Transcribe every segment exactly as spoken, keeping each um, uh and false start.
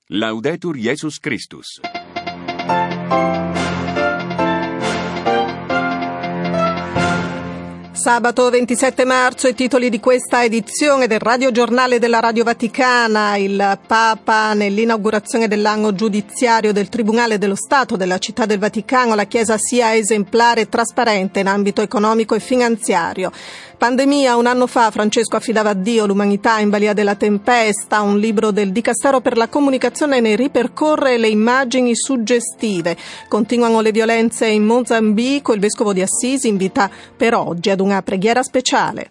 Laudetur Jesus Christus. Sabato ventisette marzo, i titoli di questa edizione del radiogiornale della Radio Vaticana. Il Papa nell'inaugurazione dell'anno giudiziario del Tribunale dello Stato della Città del Vaticano, la Chiesa sia esemplare e trasparente in ambito economico e finanziario. Pandemia, un anno fa Francesco affidava a Dio l'umanità in balia della tempesta. Un libro del Dicastero per la Comunicazione ne ripercorre le immagini suggestive. Continuano le violenze in Mozambico, il Vescovo di Assisi invita per oggi ad una preghiera speciale.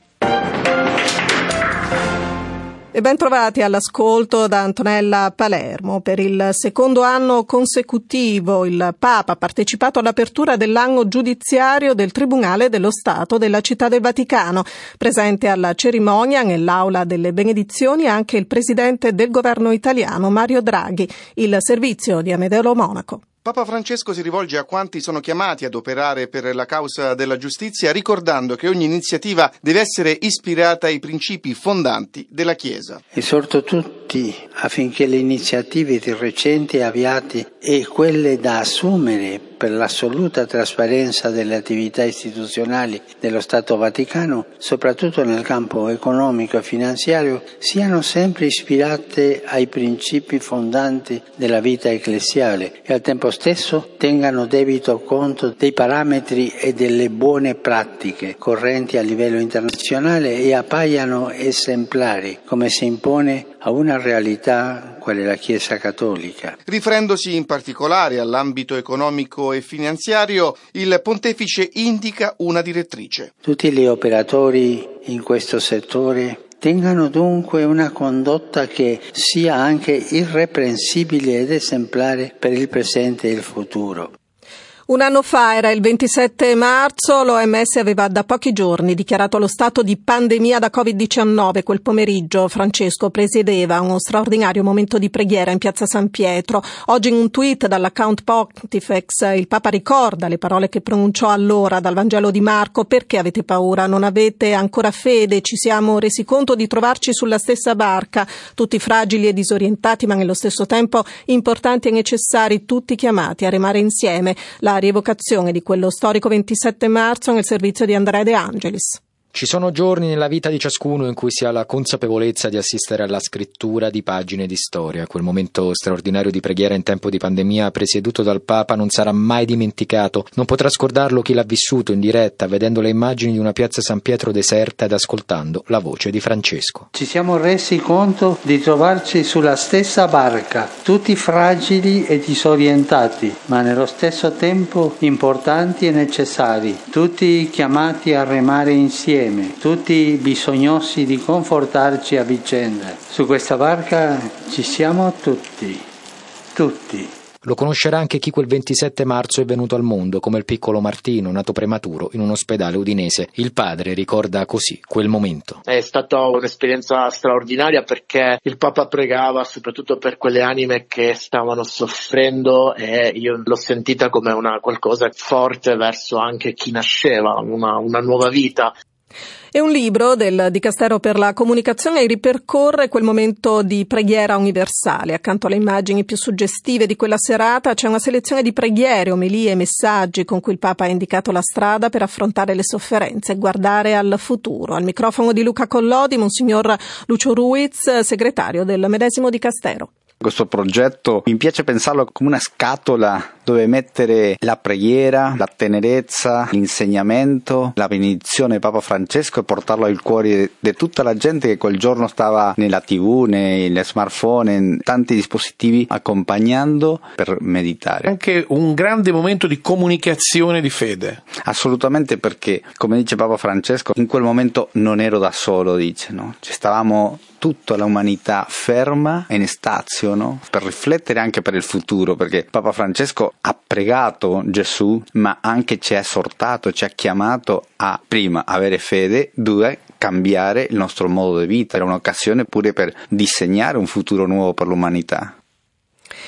E ben trovati all'ascolto da Antonella Palermo. Per il secondo anno consecutivo il Papa ha partecipato all'apertura dell'anno giudiziario del Tribunale dello Stato della Città del Vaticano. Presente alla cerimonia, nell'aula delle benedizioni, anche il presidente del governo italiano Mario Draghi. Il servizio di Amedeo Monaco. Papa Francesco si rivolge a quanti sono chiamati ad operare per la causa della giustizia, ricordando che ogni iniziativa deve essere ispirata ai principi fondanti della Chiesa. Esorto tutti affinché le iniziative recenti avviate e quelle da assumere per l'assoluta trasparenza delle attività istituzionali dello Stato Vaticano, soprattutto nel campo economico e finanziario, siano sempre ispirate ai principi fondanti della vita ecclesiale e al tempo stesso tengano debito conto dei parametri e delle buone pratiche correnti a livello internazionale e appaiano esemplari, come si impone a una realtà quale la Chiesa Cattolica. Riferendosi in particolare all'ambito economico e finanziario, il Pontefice indica una direttrice. Tutti gli operatori in questo settore tengano dunque una condotta che sia anche irreprensibile ed esemplare per il presente e il futuro. Un anno fa, era il ventisette marzo, l'O M S aveva da pochi giorni dichiarato lo stato di pandemia da covid diciannove. Quel pomeriggio Francesco presiedeva uno straordinario momento di preghiera in piazza San Pietro. Oggi in un tweet dall'account Pontifex il Papa ricorda le parole che pronunciò allora dal Vangelo di Marco: perché avete paura? Non avete ancora fede? Ci siamo resi conto di trovarci sulla stessa barca, tutti fragili e disorientati, ma nello stesso tempo importanti e necessari, tutti chiamati a remare insieme. La rievocazione di quello storico ventisette marzo nel servizio di Andrea De Angelis. Ci sono giorni nella vita di ciascuno in cui si ha la consapevolezza di assistere alla scrittura di pagine di storia. Quel momento straordinario di preghiera in tempo di pandemia presieduto dal Papa non sarà mai dimenticato. Non potrà scordarlo chi l'ha vissuto in diretta, vedendo le immagini di una piazza San Pietro deserta ed ascoltando la voce di Francesco. Ci siamo resi conto di trovarci sulla stessa barca, tutti fragili e disorientati, ma nello stesso tempo importanti e necessari, tutti chiamati a remare insieme, tutti bisognosi di confortarci a vicenda. Su questa barca ci siamo tutti, tutti. Lo conoscerà anche chi quel ventisette marzo è venuto al mondo, come il piccolo Martino, nato prematuro in un ospedale udinese. Il padre ricorda così quel momento. È stata un'esperienza straordinaria perché il Papa pregava soprattutto per quelle anime che stavano soffrendo e io l'ho sentita come una qualcosa forte verso anche chi nasceva, una, una nuova vita. E un libro del Dicastero per la Comunicazione ripercorre quel momento di preghiera universale. Accanto alle immagini più suggestive di quella serata c'è una selezione di preghiere, omelie e messaggi con cui il Papa ha indicato la strada per affrontare le sofferenze e guardare al futuro. Al microfono di Luca Collodi, Monsignor Lucio Ruiz, segretario del medesimo Dicastero. Questo progetto mi piace pensarlo come una scatola dove mettere la preghiera, la tenerezza, l'insegnamento, la benedizione Papa Francesco e portarlo al cuore di tutta la gente che quel giorno stava nella tivù, nei smartphone, in tanti dispositivi accompagnando per meditare. Anche un grande momento di comunicazione di fede. Assolutamente, perché come dice Papa Francesco, in quel momento non ero da solo, dice, no? Ci stavamo tutta l'umanità ferma e in stazio, no? Per riflettere anche per il futuro, perché Papa Francesco ha pregato Gesù, ma anche ci ha esortato, ci ha chiamato a prima avere fede, due cambiare il nostro modo di vita. Era un'occasione pure per disegnare un futuro nuovo per l'umanità.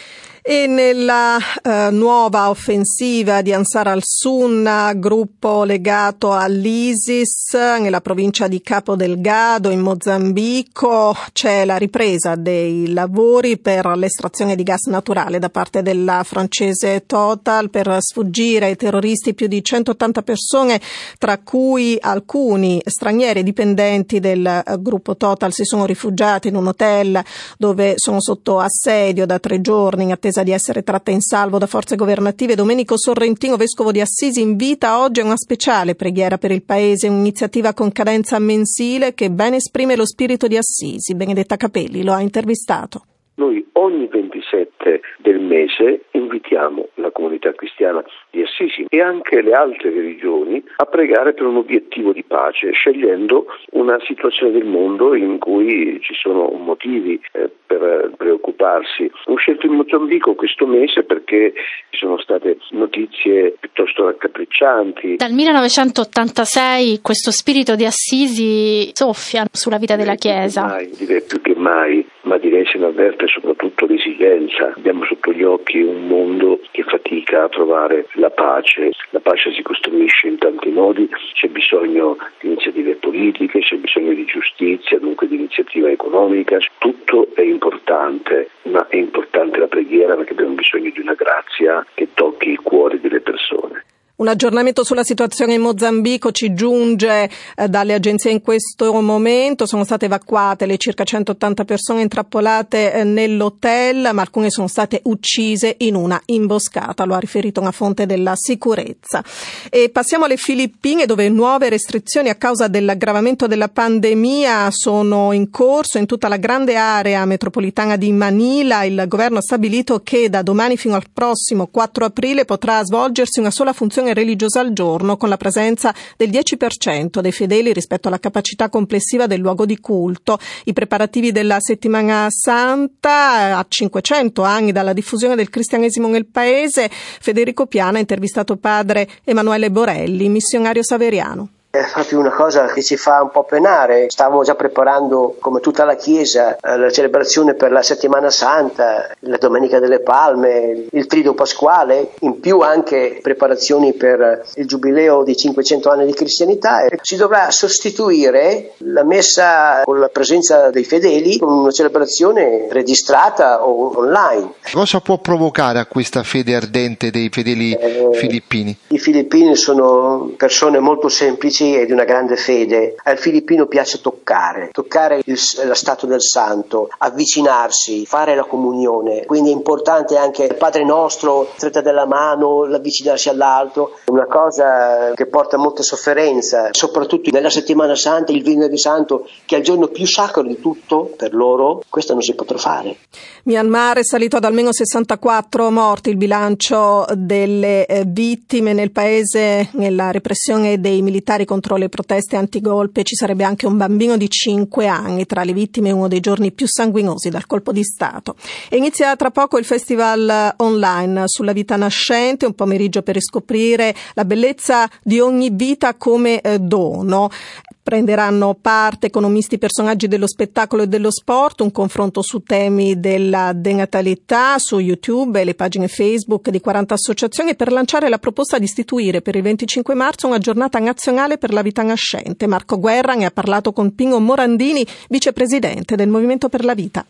E nella eh, nuova offensiva di Ansar al-Sunna, gruppo legato all'ISIS, nella provincia di Cabo Delgado in Mozambico, c'è la ripresa dei lavori per l'estrazione di gas naturale da parte della francese Total per sfuggire ai terroristi. Più di centottanta persone, tra cui alcuni stranieri dipendenti del gruppo Total, si sono rifugiati in un hotel dove sono sotto assedio da tre giorni in attesa di essere tratte in salvo da forze governative. Domenico Sorrentino, vescovo di Assisi, invita oggi a una speciale preghiera per il paese, un'iniziativa con cadenza mensile che ben esprime lo spirito di Assisi. Benedetta Capelli lo ha intervistato. Noi ogni ventisette del mese invitiamo la comunità cristiana di Assisi e anche le altre religioni a pregare per un obiettivo di pace, scegliendo una situazione del mondo in cui ci sono motivi eh, per preoccuparsi. Ho scelto il Mozambico questo mese perché ci sono state notizie piuttosto raccapriccianti. Dal millenovecentottantasei questo spirito di Assisi soffia sulla vita della Chiesa. Mai, direi più che mai, ma direi se ne avverte soprattutto l'esigenza. Abbiamo sotto gli occhi un mondo che fatica a trovare la pace. La pace si costruisce in tanti modi, c'è bisogno di iniziative politiche, c'è bisogno di giustizia, dunque di iniziativa economica. Tutto è importante, ma è importante la preghiera perché abbiamo bisogno di una grazia che tocchi il cuore delle persone. Un aggiornamento sulla situazione in Mozambico ci giunge eh, dalle agenzie in questo momento. Sono state evacuate le circa centottanta persone intrappolate eh, nell'hotel, ma alcune sono state uccise in una imboscata, lo ha riferito una fonte della sicurezza. E passiamo alle Filippine, dove nuove restrizioni a causa dell'aggravamento della pandemia sono in corso in tutta la grande area metropolitana di Manila. Il governo ha stabilito che da domani fino al prossimo quattro aprile potrà svolgersi una sola funzione religiosa al giorno, con la presenza del dieci per cento dei fedeli rispetto alla capacità complessiva del luogo di culto. I preparativi della Settimana Santa, a cinquecento anni dalla diffusione del cristianesimo nel paese. Federico Piana ha intervistato padre Emanuele Borelli, missionario saveriano. È proprio una cosa che ci fa un po' penare. Stavamo già preparando, come tutta la Chiesa, la celebrazione per la Settimana Santa, la Domenica delle Palme, il Triduo Pasquale, in più anche preparazioni per il Giubileo di cinquecento anni di cristianità. E si dovrà sostituire la messa con la presenza dei fedeli con una celebrazione registrata o online. Cosa può provocare a questa fede ardente dei fedeli eh, filippini? I filippini sono persone molto semplici e di una grande fede. Al filippino piace toccare, toccare il, la statua del santo, avvicinarsi, fare la comunione. Quindi è importante anche il Padre Nostro, stretta della mano, l'avvicinarsi all'altro. Una cosa che porta molta sofferenza, soprattutto nella Settimana Santa, il Venerdì Santo, che è il giorno più sacro di tutto per loro. Questo non si potrà fare. Myanmar è salito ad almeno sessantaquattro morti il bilancio delle vittime nel paese nella repressione dei militari contro le proteste antigolpe. Ci sarebbe anche un bambino di cinque anni tra le vittime, uno dei giorni più sanguinosi dal colpo di Stato. E inizia tra poco il festival online sulla vita nascente, un pomeriggio per riscoprire la bellezza di ogni vita come eh, dono. Prenderanno parte economisti, personaggi dello spettacolo e dello sport, un confronto su temi della denatalità su YouTube e le pagine Facebook di quaranta associazioni per lanciare la proposta di istituire per il venticinque marzo una giornata nazionale per la vita nascente. Marco Guerra ne ha parlato con Pino Morandini, vicepresidente del Movimento per la Vita.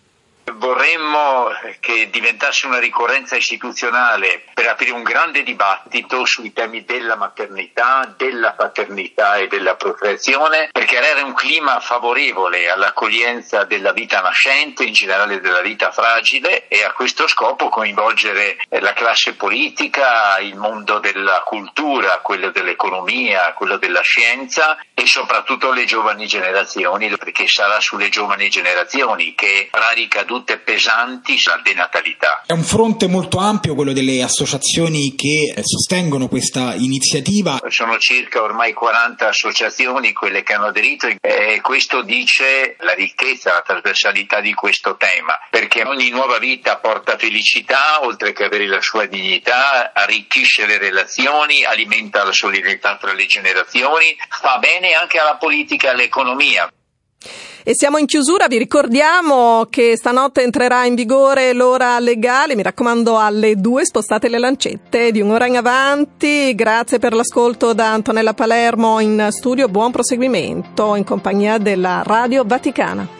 Vorremmo che diventasse una ricorrenza istituzionale per aprire un grande dibattito sui temi della maternità, della paternità e della procreazione, per creare un clima favorevole all'accoglienza della vita nascente, in generale della vita fragile, e a questo scopo coinvolgere la classe politica, il mondo della cultura, quello dell'economia, quello della scienza e soprattutto le giovani generazioni, perché sarà sulle giovani generazioni che avrà ricadute pesanti sulla denatalità. È un fronte molto ampio quello delle associazioni che sostengono questa iniziativa. Sono circa ormai quaranta associazioni quelle che hanno aderito e questo dice la ricchezza, la trasversalità di questo tema, perché ogni nuova vita porta felicità, oltre che avere la sua dignità, arricchisce le relazioni, alimenta la solidarietà tra le generazioni, fa bene anche alla politica e all'economia. E siamo in chiusura, vi ricordiamo che stanotte entrerà in vigore l'ora legale, mi raccomando alle due spostate le lancette di un'ora in avanti. Grazie per l'ascolto da Antonella Palermo in studio, buon proseguimento in compagnia della Radio Vaticana.